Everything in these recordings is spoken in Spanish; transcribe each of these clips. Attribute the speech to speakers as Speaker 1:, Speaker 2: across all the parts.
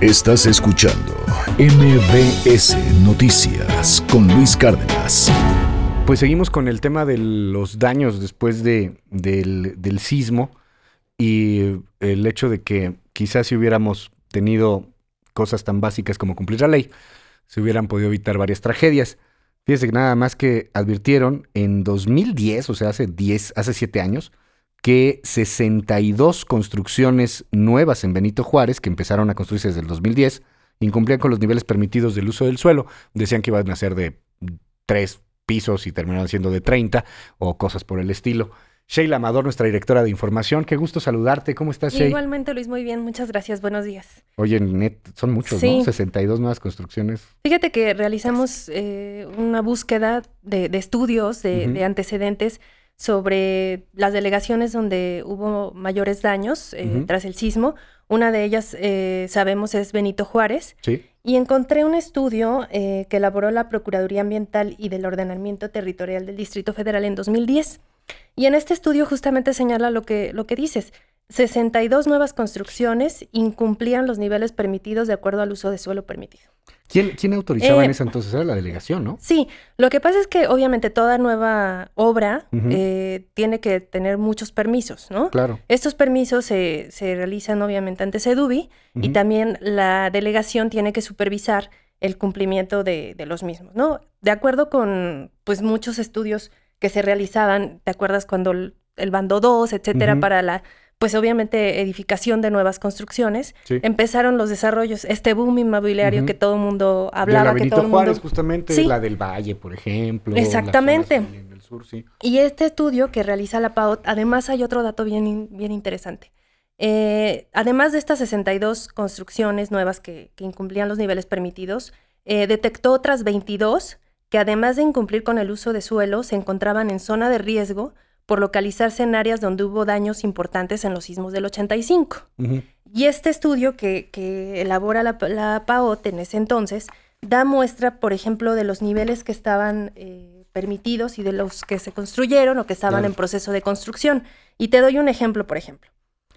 Speaker 1: Estás escuchando MBS Noticias con Luis Cárdenas.
Speaker 2: Pues seguimos con el tema de los daños después del sismo y el hecho de que quizás si hubiéramos tenido cosas tan básicas como cumplir la ley, se hubieran podido evitar varias tragedias. Fíjese que nada más que advirtieron en 2010, o sea, hace 7 años, que 62 construcciones nuevas en Benito Juárez, que empezaron a construirse desde el 2010, incumplían con los niveles permitidos del uso del suelo. Decían que iban a ser de 3 pisos y terminaron siendo de 30 o cosas por el estilo. Sheila Amador, nuestra directora de información, qué gusto saludarte. ¿Cómo estás, Sheila?
Speaker 3: Igualmente, Luis, muy bien. Muchas gracias. Buenos días.
Speaker 2: Oye, son muchos,
Speaker 3: sí,
Speaker 2: ¿no? 62 nuevas construcciones.
Speaker 3: Fíjate que realizamos una búsqueda de estudios, de antecedentes sobre las delegaciones donde hubo mayores daños tras el sismo. Una de ellas, sabemos, es Benito Juárez.
Speaker 2: Sí.
Speaker 3: Y encontré un estudio que elaboró la Procuraduría Ambiental y del Ordenamiento Territorial del Distrito Federal en 2010. Y en este estudio justamente señala lo que dices. 62 nuevas construcciones incumplían los niveles permitidos de acuerdo al uso de suelo permitido.
Speaker 2: ¿Quién autorizaba en esa entonces? Era la delegación, ¿no?
Speaker 3: Sí, lo que pasa es que obviamente toda nueva obra tiene que tener muchos permisos, ¿no?
Speaker 2: Claro.
Speaker 3: Estos permisos se realizan obviamente ante SEDUBI y también la delegación tiene que supervisar el cumplimiento de los mismos, ¿no? De acuerdo con pues muchos estudios que se realizaban, ¿te acuerdas cuando el bando 2, etcétera, para pues obviamente edificación de nuevas construcciones? Sí. Empezaron los desarrollos, este boom inmobiliario que todo el mundo hablaba.
Speaker 2: De la Benito
Speaker 3: que todo
Speaker 2: Juárez,
Speaker 3: mundo...
Speaker 2: justamente,
Speaker 3: sí.
Speaker 2: La del Valle, por ejemplo.
Speaker 3: Exactamente.
Speaker 2: En el sur, sí.
Speaker 3: Y este estudio que realiza la PAOT, además hay otro dato bien interesante. Además de estas 62 construcciones nuevas que incumplían los niveles permitidos, detectó otras 22 que además de incumplir con el uso de suelo, se encontraban en zona de riesgo por localizarse en áreas donde hubo daños importantes en los sismos del 85. Y este estudio que elabora la PAOT en ese entonces da muestra, por ejemplo, de los niveles que estaban permitidos y de los que se construyeron o que estaban en proceso de construcción. Y te doy un ejemplo, por ejemplo.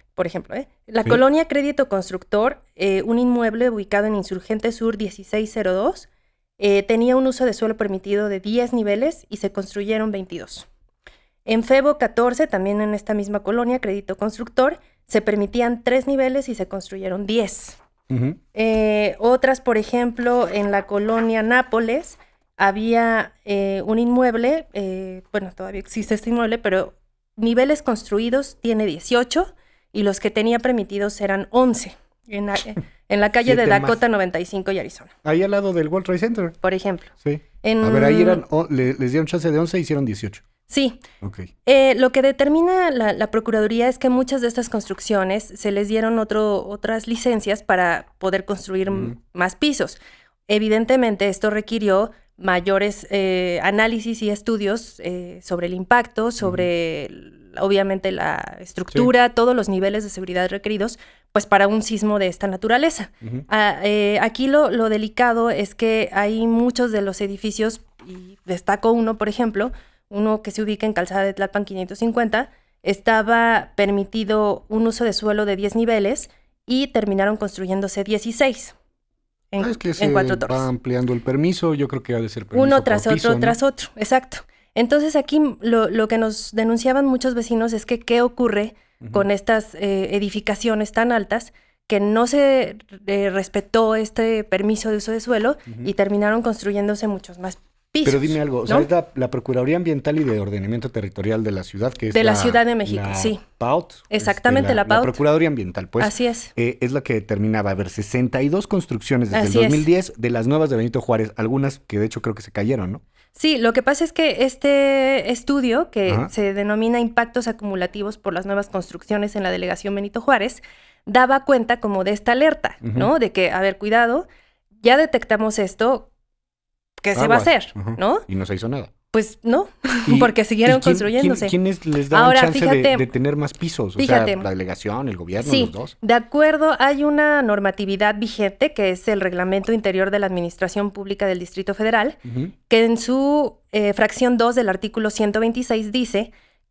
Speaker 3: La colonia Crédito Constructor, un inmueble ubicado en Insurgente Sur 1602, tenía un uso de suelo permitido de 10 niveles y se construyeron 22. En Febo 14, también en esta misma colonia, Crédito Constructor, se permitían 3 niveles y se construyeron 10. Otras, por ejemplo, en la colonia Nápoles, había un inmueble, todavía existe este inmueble, pero niveles construidos tiene 18 y los que tenía permitidos eran 11. En la calle de Dakota 95 y Arizona.
Speaker 2: Ahí al lado del World Trade Center.
Speaker 3: Por ejemplo.
Speaker 2: Sí. A ver, ahí les dieron chance de 11 y hicieron 18.
Speaker 3: Sí.
Speaker 2: Okay.
Speaker 3: Lo que determina la Procuraduría es que muchas de estas construcciones se les dieron otras licencias para poder construir más pisos. Evidentemente, esto requirió mayores análisis y estudios sobre el impacto, sobre obviamente la estructura, todos los niveles de seguridad requeridos, pues para un sismo de esta naturaleza. Aquí lo delicado es que hay muchos de los edificios, y destaco uno, por ejemplo, uno que se ubica en Calzada de Tlalpan 550, estaba permitido un uso de suelo de 10 niveles y terminaron construyéndose 16.
Speaker 2: Es que se va ampliando el permiso, yo creo que ha de ser permiso
Speaker 3: uno tras
Speaker 2: por
Speaker 3: otro,
Speaker 2: piso, ¿no?
Speaker 3: tras otro, exacto. Entonces aquí lo que nos denunciaban muchos vecinos es que qué ocurre con estas edificaciones tan altas que no se respetó este permiso de uso de suelo y terminaron construyéndose muchos más pisos.
Speaker 2: Pero dime algo,
Speaker 3: ¿no?
Speaker 2: o sea, es la Procuraduría Ambiental y de Ordenamiento Territorial de la ciudad, que es
Speaker 3: de la Ciudad de México, sí.
Speaker 2: PAOT.
Speaker 3: Exactamente, la PAOT.
Speaker 2: La Procuraduría Ambiental, pues.
Speaker 3: Así es.
Speaker 2: Es la que determinaba, 62 construcciones desde
Speaker 3: Así
Speaker 2: el 2010 de las nuevas de Benito Juárez, algunas que de hecho creo que se cayeron, ¿no?
Speaker 3: Sí, lo que pasa es que este estudio, que se denomina Impactos Acumulativos por las Nuevas Construcciones en la Delegación Benito Juárez, daba cuenta como de esta alerta, ¿no? De que, a ver, cuidado, ya detectamos esto, ¿qué se va a hacer? ¿No?
Speaker 2: Y no se hizo nada.
Speaker 3: Pues no, porque siguieron construyéndose.
Speaker 2: ¿Quiénes les daban chance de tener más pisos? O sea, la delegación, el gobierno,
Speaker 3: sí,
Speaker 2: los dos.
Speaker 3: De acuerdo, hay una normatividad vigente que es el Reglamento Interior de la Administración Pública del Distrito Federal, que en su fracción 2 del artículo 126 dice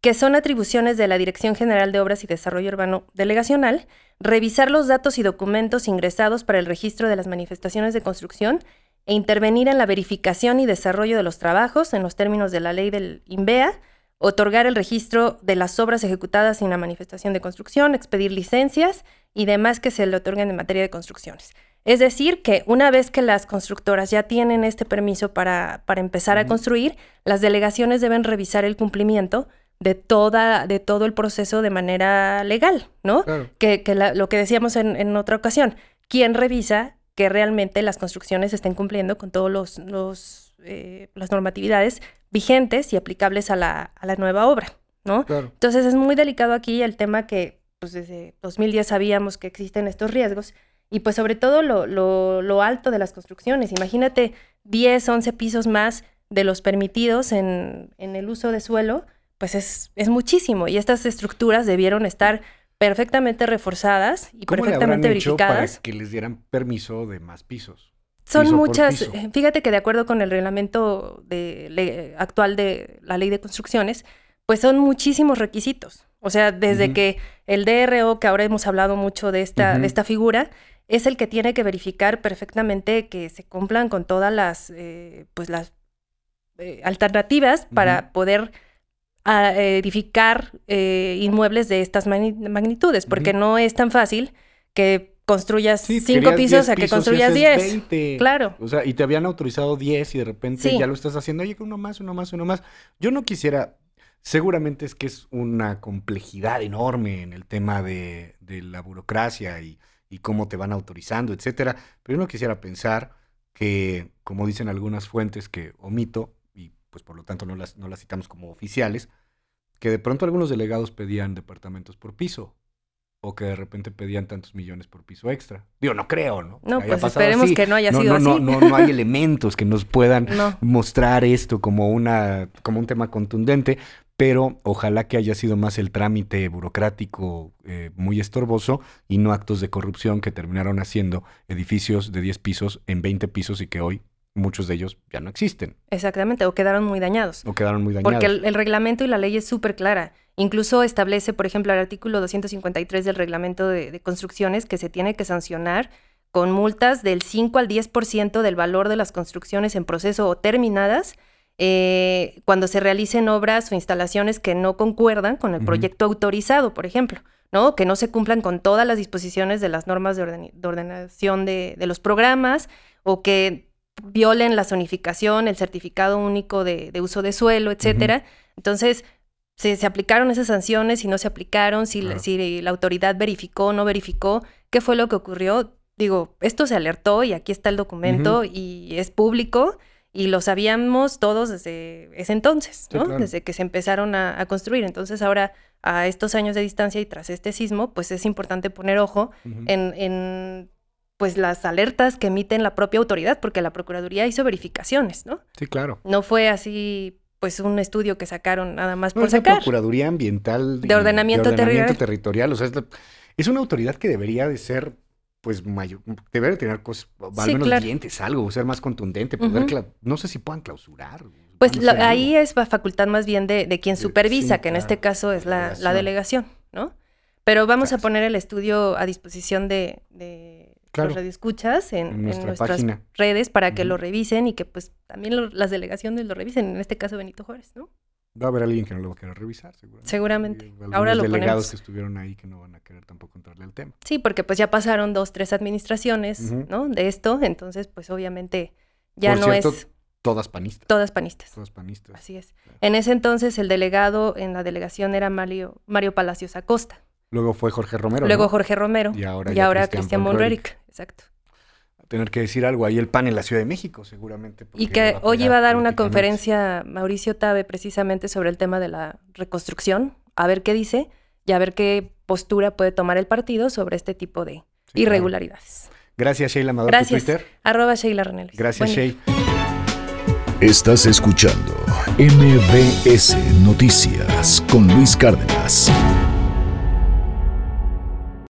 Speaker 3: que son atribuciones de la Dirección General de Obras y Desarrollo Urbano Delegacional, revisar los datos y documentos ingresados para el registro de las manifestaciones de construcción e intervenir en la verificación y desarrollo de los trabajos en los términos de la ley del INVEA, otorgar el registro de las obras ejecutadas en la manifestación de construcción, expedir licencias y demás que se le otorguen en materia de construcciones. Es decir, que una vez que las constructoras ya tienen este permiso para empezar a construir, las delegaciones deben revisar el cumplimiento de todo el proceso de manera legal, ¿no? Claro. Lo que decíamos en otra ocasión, ¿quién revisa que realmente las construcciones estén cumpliendo con todas las normatividades vigentes y aplicables a la nueva obra, ¿no? Claro. Entonces es muy delicado aquí el tema que pues desde 2010 sabíamos que existen estos riesgos y pues sobre todo lo alto de las construcciones. Imagínate 10, 11 pisos más de los permitidos en el uso de suelo, pues es muchísimo y estas estructuras debieron estar perfectamente reforzadas y perfectamente verificadas.
Speaker 2: Para que les dieran permiso de más pisos.
Speaker 3: Son muchas, fíjate que de acuerdo con el reglamento actual de la ley de construcciones, pues son muchísimos requisitos. O sea, desde que el DRO, que ahora hemos hablado mucho de esta figura, es el que tiene que verificar perfectamente que se cumplan con todas las alternativas para poder edificar inmuebles de estas magnitudes, porque no es tan fácil que construyas 5 pisos a que construyas 10.
Speaker 2: 20.
Speaker 3: Claro.
Speaker 2: O sea, y te habían autorizado 10 y de repente ya lo estás haciendo. Oye, uno más. Yo no quisiera... Seguramente es que es una complejidad enorme en el tema de la burocracia y cómo te van autorizando, etcétera. Pero yo no quisiera pensar que, como dicen algunas fuentes que omito, y pues por lo tanto no las citamos como oficiales, que de pronto algunos delegados pedían departamentos por piso. O que de repente pedían tantos millones por piso extra. Digo, no creo, ¿no?
Speaker 3: No, pues esperemos que no haya sido así.
Speaker 2: No hay elementos que nos puedan mostrar esto como un tema contundente, pero ojalá que haya sido más el trámite burocrático muy estorboso y no actos de corrupción que terminaron haciendo edificios de 10 pisos en 20 pisos y que hoy muchos de ellos ya no existen.
Speaker 3: Exactamente, o quedaron muy dañados. Porque el reglamento y la ley es súper clara. Incluso establece, por ejemplo, el artículo 253 del reglamento de construcciones que se tiene que sancionar con multas del 5 al 10% del valor de las construcciones en proceso o terminadas cuando se realicen obras o instalaciones que no concuerdan con el proyecto autorizado, por ejemplo, ¿no? Que no se cumplan con todas las disposiciones de las normas de ordenación de los programas o que violen la zonificación, el certificado único de uso de suelo, etcétera. Entonces, se aplicaron esas sanciones, si no se aplicaron, si la autoridad verificó o no verificó, ¿qué fue lo que ocurrió? Digo, esto se alertó y aquí está el documento y es público y lo sabíamos todos desde ese entonces, ¿no? Sí, claro. Desde que se empezaron a construir. Entonces ahora, a estos años de distancia y tras este sismo, pues es importante poner ojo en pues las alertas que emiten la propia autoridad, porque la Procuraduría hizo verificaciones, ¿no?
Speaker 2: Sí, claro.
Speaker 3: No fue así, pues un estudio que sacaron nada más por sacar.
Speaker 2: Es la Procuraduría Ambiental
Speaker 3: de Ordenamiento
Speaker 2: Territorial. O sea, es una autoridad que debería de ser, pues, debería tener cosas, al menos dientes, algo, ser más contundente, poder, no sé si puedan clausurar.
Speaker 3: Pues ahí es facultad más bien de quien supervisa, que en este caso es la delegación, ¿no? Pero vamos a poner el estudio a disposición de los radioescuchas en nuestras página. Redes para que lo revisen y que pues también las delegaciones lo revisen, en este caso Benito Juárez, ¿no?
Speaker 2: Va a haber alguien que no lo va a querer revisar, seguramente.
Speaker 3: Seguramente.
Speaker 2: Ahora lo delegados que estuvieron ahí que no van a querer tampoco entrarle al tema.
Speaker 3: Sí, porque pues ya pasaron 2, 3 administraciones, ¿no? De esto, entonces pues obviamente ya
Speaker 2: por
Speaker 3: no
Speaker 2: cierto,
Speaker 3: es...
Speaker 2: Todas panistas.
Speaker 3: Todas panistas. Así es. Claro. En ese entonces el delegado en la delegación era Mario Palacios Acosta.
Speaker 2: Luego fue Jorge Romero.
Speaker 3: Jorge Romero. Y ahora Cristian Monreric. Exacto.
Speaker 2: A tener que decir algo ahí el PAN en la Ciudad de México, seguramente.
Speaker 3: Y que hoy iba a dar una conferencia Mauricio Tabe precisamente sobre el tema de la reconstrucción, a ver qué dice y a ver qué postura puede tomar el partido sobre este tipo de irregularidades.
Speaker 2: Claro. Gracias, Sheila Amador.
Speaker 3: Gracias.
Speaker 2: ¿Tu Twitter?
Speaker 3: @Sheila Reneles.
Speaker 2: Gracias, Shey.
Speaker 1: Estás escuchando MBS Noticias con Luis Cárdenas.